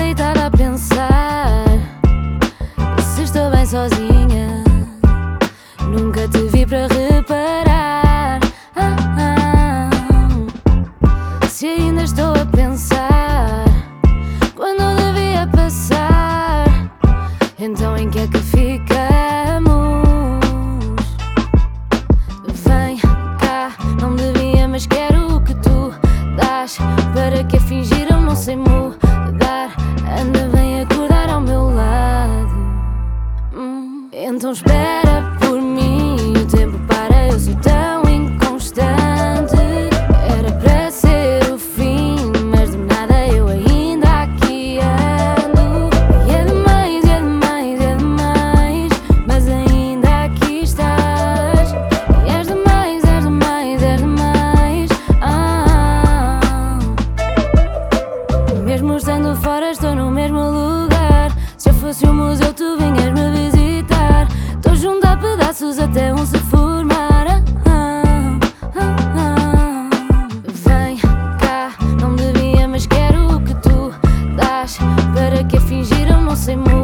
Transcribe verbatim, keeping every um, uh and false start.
deitada a pensar se estou bem sozinha. Nunca te vi para reparar ah, ah, se ainda estou a pensar quando devia passar. Então em que é que ficamos? Vem cá, não devia, mas quero o que tu dás. Para que fingir eu não sei mudar. Anda, vem acordar ao meu lado. hum. Então espera por mim, o tempo para, eu sou tão inconstante. Era para ser o fim, mas de nada eu ainda aqui ando. E é demais, é demais, é demais, mas ainda aqui estás. E és demais, és demais, és demais ah. Mesmo estando fora estou no mesmo lugar. Se eu fosse um museu tu vinhas me visitar. Tô junto a pedaços até um se formar ah, ah, ah. Vem cá, não devia, mas quero o que tu dás. Para que fingir eu não sei muito.